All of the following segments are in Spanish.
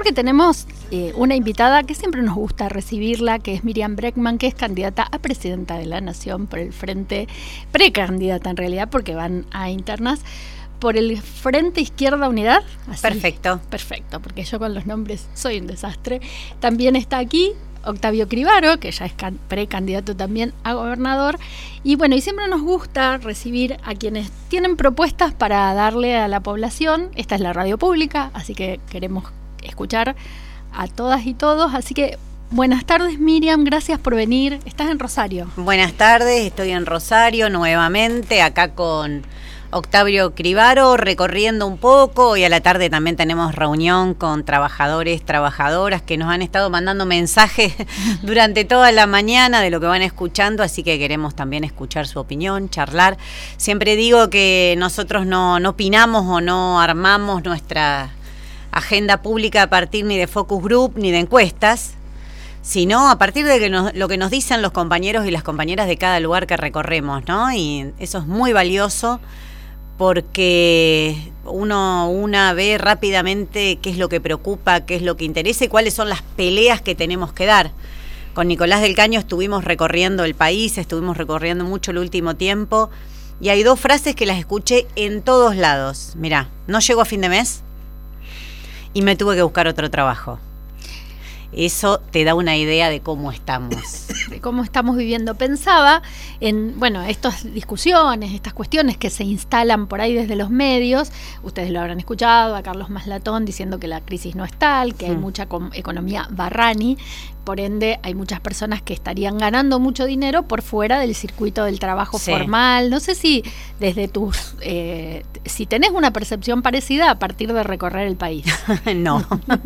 porque tenemos una invitada que siempre nos gusta recibirla, que es Miriam Bregman, que es candidata a presidenta de la Nación por el Frente, precandidata en realidad, porque van a internas, por el Frente Izquierda Unidad. Así. Perfecto. Perfecto, porque yo con los nombres soy un desastre. También está aquí Octavio Cribaro, que ya es precandidato también a gobernador. Y bueno, y siempre nos gusta recibir a quienes tienen propuestas para darle a la población. Esta es la radio pública, así que queremos escuchar a todas y todos. Así que buenas tardes, Miriam, gracias por venir. Estás en Rosario. Buenas tardes, estoy en Rosario nuevamente, acá con Octavio Cribaro, recorriendo un poco. Hoy a la tarde también tenemos reunión con trabajadores, trabajadoras que nos han estado mandando mensajes durante toda la mañana de lo que van escuchando, así que queremos también escuchar su opinión, charlar. Siempre digo que nosotros no opinamos o no armamos nuestra agenda pública a partir ni de focus group ni de encuestas, sino a partir de lo que nos dicen los compañeros y las compañeras de cada lugar que recorremos, ¿no? Y eso es muy valioso, porque una ve rápidamente qué es lo que preocupa, qué es lo que interesa y cuáles son las peleas que tenemos que dar. Con Nicolás del Caño estuvimos recorriendo el país, estuvimos recorriendo mucho el último tiempo, y hay dos frases que las escuché en todos lados. Mirá, no llego a fin de mes y me tuve que buscar otro trabajo. Eso te da una idea de cómo estamos. De cómo estamos viviendo. Pensaba en, bueno, estas discusiones, estas cuestiones que se instalan por ahí desde los medios. Ustedes lo habrán escuchado, a Carlos Maslatón diciendo que la crisis no es tal, que hay mucha economía barrani. Por ende, hay muchas personas que estarían ganando mucho dinero por fuera del circuito del trabajo formal. No sé si desde tus... si tenés una percepción parecida a partir de recorrer el país. No.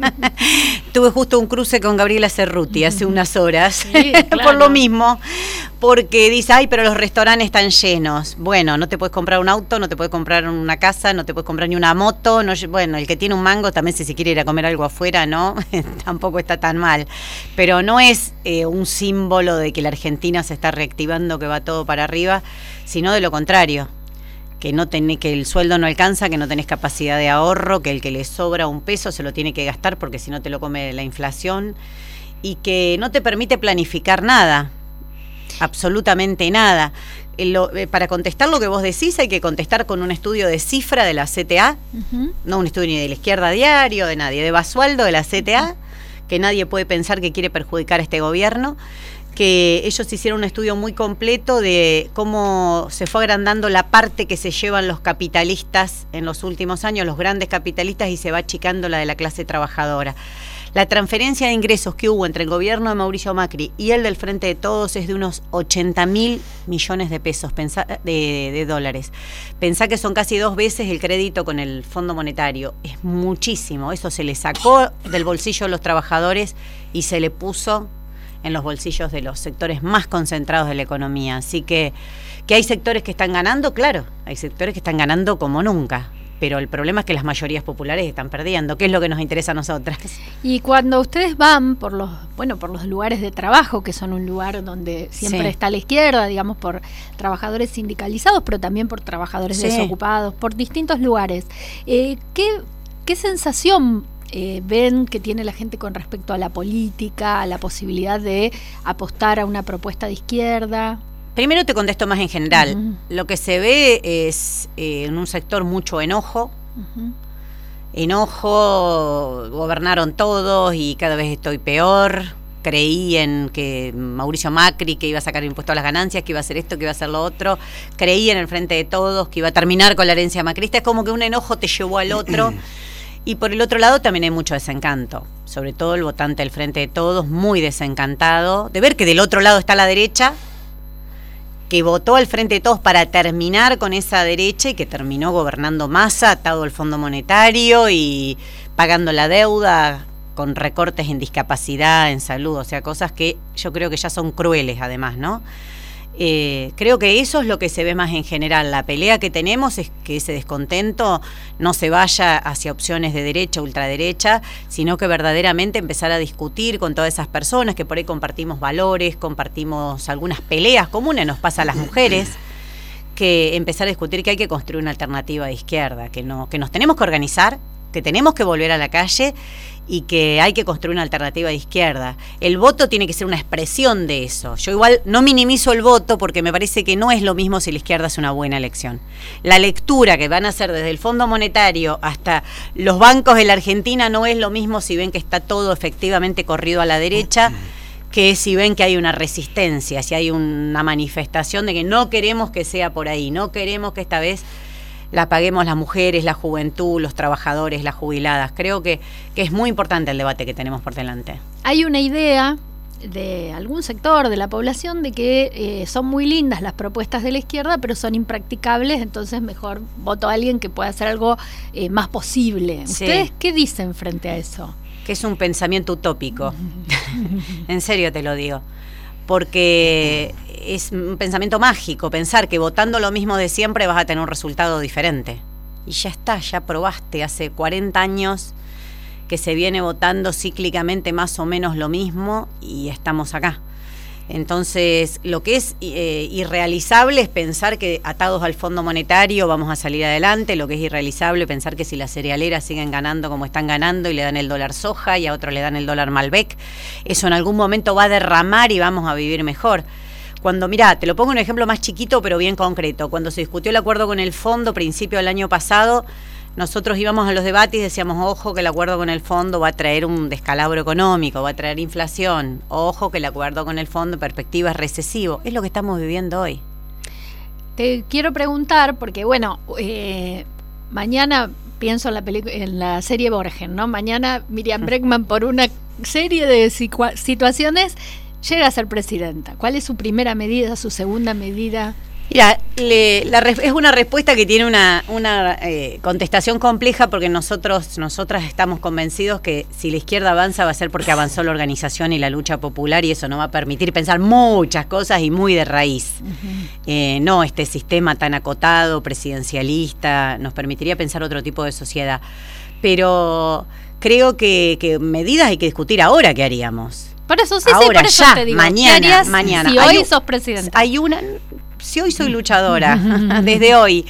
Tuve justo un cruce con Gabriela Cerruti hace unas horas, sí, claro. Por lo mismo, porque dice, ay, pero los restaurantes están llenos. Bueno, no te puedes comprar un auto, no te puedes comprar una casa, no te puedes comprar ni una moto. No, bueno, el que tiene un mango también, si se quiere ir a comer algo afuera, ¿no? Tampoco está tan mal. Pero no es un símbolo de que la Argentina se está reactivando, que va todo para arriba, sino de lo contrario. Que el sueldo no alcanza, que no tenés capacidad de ahorro, que el que le sobra un peso se lo tiene que gastar porque si no te lo come la inflación, y que no te permite planificar nada, absolutamente nada. Para contestar lo que vos decís hay que contestar con un estudio de cifra de la CTA, no un estudio ni de la Izquierda Diario, de nadie, de Basualdo, de la CTA, que nadie puede pensar que quiere perjudicar a este gobierno, que ellos hicieron un estudio muy completo de cómo se fue agrandando la parte que se llevan los capitalistas en los últimos años, los grandes capitalistas, y se va achicando la de la clase trabajadora. La transferencia de ingresos que hubo entre el gobierno de Mauricio Macri y el del Frente de Todos es de unos 80.000 millones de pesos, de dólares. Pensá que son casi 2 veces el crédito con el Fondo Monetario. Es muchísimo. Eso se le sacó del bolsillo de los trabajadores y se le puso en los bolsillos de los sectores más concentrados de la economía. Así que hay sectores que están ganando, claro, hay sectores que están ganando como nunca, pero el problema es que las mayorías populares están perdiendo, que es lo que nos interesa a nosotras. Y cuando ustedes van por los lugares de trabajo, que son un lugar donde siempre está la izquierda, digamos, por trabajadores sindicalizados, pero también por trabajadores desocupados, por distintos lugares, ¿qué sensación ven que tiene la gente con respecto a la política, a la posibilidad de apostar a una propuesta de izquierda? Primero te contesto más en general. Lo que se ve es en un sector mucho enojo. Enojo, gobernaron todos y cada vez estoy peor. Creí en que Mauricio Macri, que iba a sacar impuesto a las ganancias, que iba a hacer esto, que iba a hacer lo otro. Creí en el Frente de Todos, que iba a terminar con la herencia macrista. Es como que un enojo te llevó al otro. Y por el otro lado también hay mucho desencanto, sobre todo el votante del Frente de Todos, muy desencantado de ver que del otro lado está la derecha, que votó al Frente de Todos para terminar con esa derecha y que terminó gobernando Massa, atado al Fondo Monetario y pagando la deuda con recortes en discapacidad, en salud, o sea, cosas que yo creo que ya son crueles además, ¿no? Creo que eso es lo que se ve más en general. La pelea que tenemos es que ese descontento no se vaya hacia opciones de derecha, ultraderecha, sino que verdaderamente empezar a discutir con todas esas personas que por ahí compartimos valores, compartimos algunas peleas comunes, nos pasa a las mujeres, que empezar a discutir que hay que construir una alternativa de izquierda, que nos tenemos que organizar, que tenemos que volver a la calle y que hay que construir una alternativa de izquierda. El voto tiene que ser una expresión de eso. Yo igual no minimizo el voto porque me parece que no es lo mismo si la izquierda hace una buena elección. La lectura que van a hacer desde el Fondo Monetario hasta los bancos de la Argentina no es lo mismo si ven que está todo efectivamente corrido a la derecha, que si ven que hay una resistencia, si hay una manifestación de que no queremos que sea por ahí, no queremos que esta vez la paguemos las mujeres, la juventud, los trabajadores, las jubiladas. Creo que es muy importante el debate que tenemos por delante. Hay una idea de algún sector de la población de que son muy lindas las propuestas de la izquierda, pero son impracticables, entonces mejor voto a alguien que pueda hacer algo más posible. Sí. ¿Ustedes qué dicen frente a eso? Que es un pensamiento utópico. En serio te lo digo. Porque es un pensamiento mágico, pensar que votando lo mismo de siempre vas a tener un resultado diferente. Y ya está, ya probaste, hace 40 años que se viene votando cíclicamente más o menos lo mismo y estamos acá. Entonces, lo que es irrealizable es pensar que atados al Fondo Monetario vamos a salir adelante. Lo que es irrealizable es pensar que si las cerealeras siguen ganando como están ganando y le dan el dólar soja y a otro le dan el dólar Malbec, eso en algún momento va a derramar y vamos a vivir mejor. Cuando, mirá, te lo pongo un ejemplo más chiquito pero bien concreto. Cuando se discutió el acuerdo con el fondo, principio del año pasado, nosotros íbamos a los debates y decíamos, ojo que el acuerdo con el fondo va a traer un descalabro económico, va a traer inflación, ojo que el acuerdo con el fondo en perspectiva es recesivo. Es lo que estamos viviendo hoy. Te quiero preguntar, porque bueno, mañana pienso en la serie Borgen, ¿no? Mañana Miriam Bregman, por una serie de situaciones, llega a ser presidenta. ¿Cuál es su primera medida, su segunda medida? Mira, es una respuesta que tiene una contestación compleja porque nosotras estamos convencidos que si la izquierda avanza va a ser porque avanzó la organización y la lucha popular y eso nos va a permitir pensar muchas cosas y muy de raíz. No este sistema tan acotado, presidencialista, nos permitiría pensar otro tipo de sociedad. Pero creo que medidas hay que discutir ahora qué haríamos. Por eso ahora, por eso ya, te digo, mañana. Si hoy sos presidenta. Si hoy soy luchadora, desde hoy,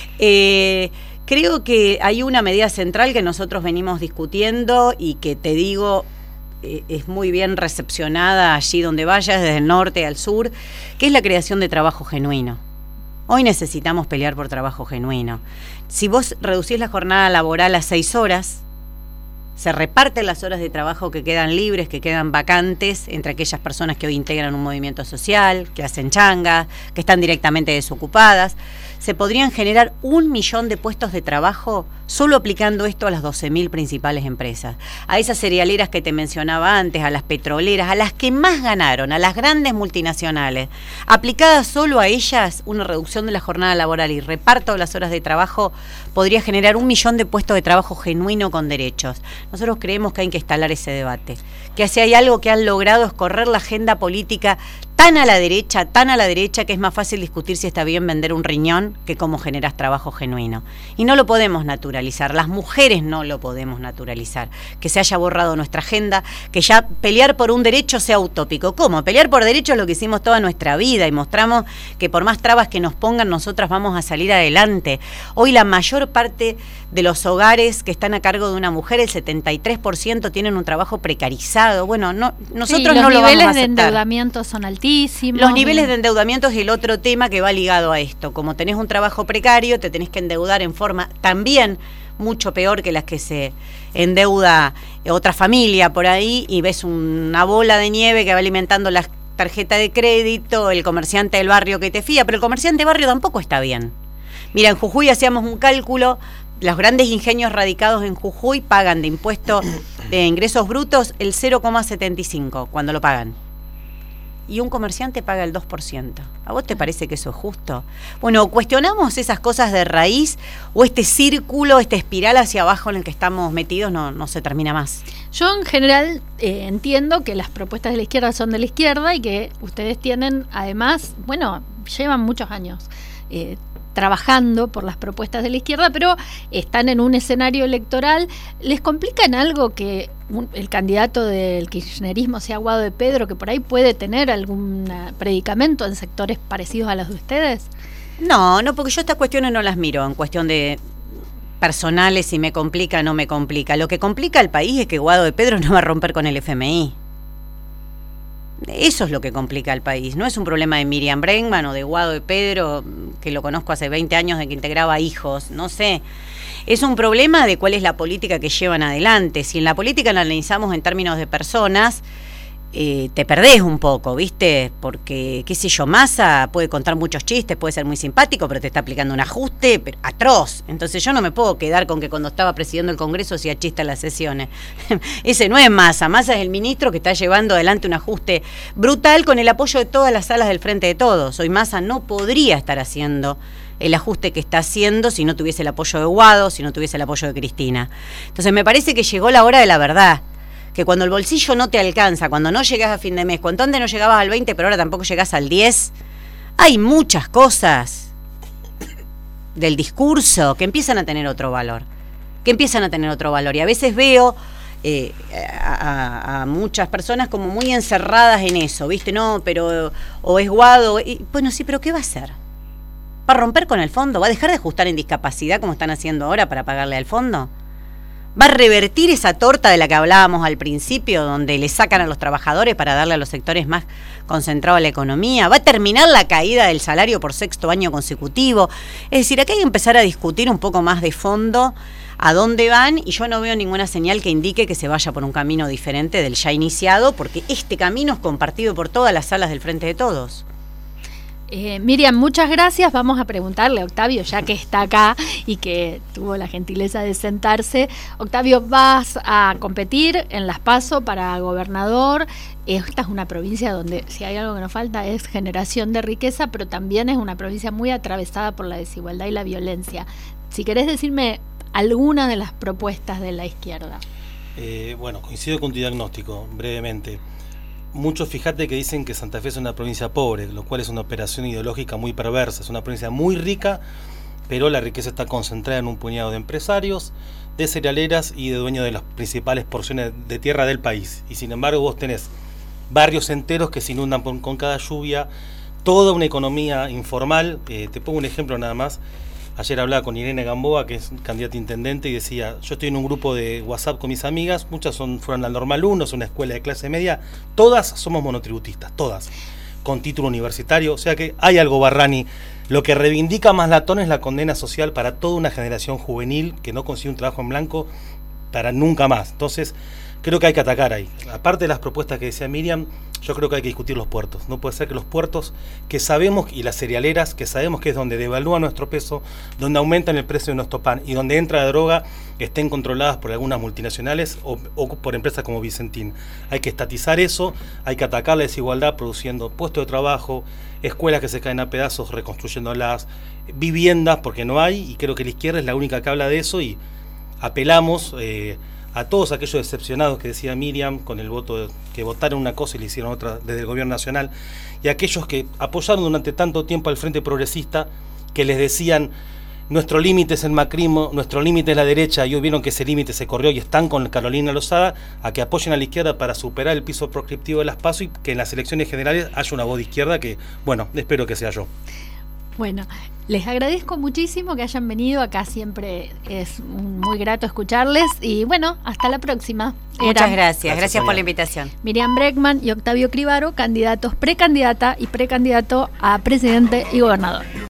creo que hay una medida central que nosotros venimos discutiendo y que te digo es muy bien recepcionada allí donde vayas, desde el norte al sur, que es la creación de trabajo genuino. Hoy necesitamos pelear por trabajo genuino. Si vos reducís la jornada laboral a 6 horas, se reparten las horas de trabajo que quedan libres, que quedan vacantes entre aquellas personas que hoy integran un movimiento social, que hacen changas, que están directamente desocupadas. Se podrían generar 1 millón de puestos de trabajo solo aplicando esto a las 12.000 principales empresas. A esas cerealeras que te mencionaba antes, a las petroleras, a las que más ganaron, a las grandes multinacionales. Aplicada solo a ellas, una reducción de la jornada laboral y reparto de las horas de trabajo podría generar 1 millón de puestos de trabajo genuino con derechos. Nosotros creemos que hay que instalar ese debate. Que si hay algo que han logrado es correr la agenda política tan a la derecha, que es más fácil discutir si está bien vender un riñón que cómo generas trabajo genuino. Y no lo podemos naturalizar, las mujeres no lo podemos naturalizar. Que se haya borrado nuestra agenda, que ya pelear por un derecho sea utópico. ¿Cómo? Pelear por derecho es lo que hicimos toda nuestra vida y mostramos que por más trabas que nos pongan, nosotras vamos a salir adelante. Hoy la mayor parte de los hogares que están a cargo de una mujer, el 73% tienen un trabajo precarizado. Bueno, nosotros no lo vamos a aceptar. Los niveles de endeudamiento son altísimos. Los niveles de endeudamiento es el otro tema que va ligado a esto. Como tenés un trabajo precario, te tenés que endeudar en forma también mucho peor que las que se endeuda otra familia por ahí y ves una bola de nieve que va alimentando las tarjetas de crédito, el comerciante del barrio que te fía, pero el comerciante de barrio tampoco está bien. Mira, en Jujuy hacíamos un cálculo, los grandes ingenios radicados en Jujuy pagan de impuesto de ingresos brutos el 0,75 cuando lo pagan. Y un comerciante paga el 2%. ¿A vos te parece que eso es justo? Bueno, ¿cuestionamos esas cosas de raíz o este círculo, esta espiral hacia abajo en el que estamos metidos no se termina más? Yo en general entiendo que las propuestas de la izquierda son de la izquierda y que ustedes tienen, además, llevan muchos años trabajando por las propuestas de la izquierda, pero están en un escenario electoral. ¿Les complica en algo que el candidato del kirchnerismo sea Guado de Pedro, que por ahí puede tener algún predicamento en sectores parecidos a los de ustedes? No, porque yo estas cuestiones no las miro en cuestión de personales, si me complica o no me complica. Lo que complica al país es que Guado de Pedro no va a romper con el FMI. Eso es lo que complica al país. No es un problema de Miriam Bregman o de Guado de Pedro, que lo conozco hace 20 años de que integraba hijos, no sé. Es un problema de cuál es la política que llevan adelante. Si en la política la analizamos en términos de personas, te perdés un poco, ¿viste? Porque, qué sé yo, Massa puede contar muchos chistes, puede ser muy simpático, pero te está aplicando un ajuste atroz. Entonces yo no me puedo quedar con que cuando estaba presidiendo el Congreso hacía chiste en las sesiones. Ese no es Massa. Massa es el ministro que está llevando adelante un ajuste brutal con el apoyo de todas las salas del Frente de Todos. Hoy Massa no podría estar haciendo el ajuste que está haciendo si no tuviese el apoyo de Guado, si no tuviese el apoyo de Cristina. Entonces me parece que llegó la hora de la verdad. Que cuando el bolsillo no te alcanza, cuando no llegás a fin de mes, cuando antes no llegabas al 20, pero ahora tampoco llegás al 10, hay muchas cosas del discurso que empiezan a tener otro valor. Y a veces veo a muchas personas como muy encerradas en eso, ¿viste? No, pero o es Guado. Bueno, sí, pero ¿qué va a hacer? ¿Va a romper con el fondo? ¿Va a dejar de ajustar en discapacidad como están haciendo ahora para pagarle al fondo? ¿Va a revertir esa torta de la que hablábamos al principio, donde le sacan a los trabajadores para darle a los sectores más concentrados a la economía? ¿Va a terminar la caída del salario por 6º año consecutivo? Es decir, acá hay que empezar a discutir un poco más de fondo a dónde van, y yo no veo ninguna señal que indique que se vaya por un camino diferente del ya iniciado, porque este camino es compartido por todas las salas del Frente de Todos. Miriam, muchas gracias. Vamos a preguntarle a Octavio, ya que está acá y que tuvo la gentileza de sentarse. Octavio, vas a competir en las PASO para gobernador. Esta es una provincia donde, si hay algo que nos falta, es generación de riqueza, pero también es una provincia muy atravesada por la desigualdad y la violencia. Si querés decirme alguna de las propuestas de la izquierda. Bueno, coincido con tu diagnóstico, brevemente. Muchos, fíjate, que dicen que Santa Fe es una provincia pobre, lo cual es una operación ideológica muy perversa. Es una provincia muy rica, pero la riqueza está concentrada en un puñado de empresarios, de cerealeras y de dueños de las principales porciones de tierra del país. Y sin embargo vos tenés barrios enteros que se inundan con cada lluvia, toda una economía informal. Te pongo un ejemplo nada más. Ayer hablaba con Irene Gamboa, que es candidata a intendente, y decía, yo estoy en un grupo de WhatsApp con mis amigas, muchas fueron al Normal 1, es una escuela de clase media, todas somos monotributistas, todas, con título universitario, o sea que hay algo, Barrani. Lo que reivindica Maslatón es la condena social para toda una generación juvenil que no consigue un trabajo en blanco para nunca más. Entonces, creo que hay que atacar ahí. Aparte de las propuestas que decía Miriam, yo creo que hay que discutir los puertos. No puede ser que los puertos, que sabemos, y las cerealeras, que sabemos que es donde devalúa nuestro peso, donde aumentan el precio de nuestro pan y donde entra la droga, estén controladas por algunas multinacionales o por empresas como Vicentín. Hay que estatizar eso, hay que atacar la desigualdad produciendo puestos de trabajo, escuelas que se caen a pedazos, reconstruyéndolas, viviendas, porque no hay, y creo que la izquierda es la única que habla de eso, y apelamos a todos aquellos decepcionados que decía Miriam con el voto, que votaron una cosa y le hicieron otra desde el gobierno nacional, y aquellos que apoyaron durante tanto tiempo al Frente Progresista, que les decían nuestro límite es el macrismo, nuestro límite es la derecha, y hoy vieron que ese límite se corrió y están con Carolina Lozada, a que apoyen a la izquierda para superar el piso proscriptivo de las PASO y que en las elecciones generales haya una voz de izquierda que, bueno, espero que sea yo. Bueno, les agradezco muchísimo que hayan venido. Acá siempre es muy grato escucharles. Y bueno, hasta la próxima. Muchas gracias. Gracias por la invitación. Miriam Bregman y Octavio Cribaro, candidatos, precandidata y precandidato a presidente y gobernador.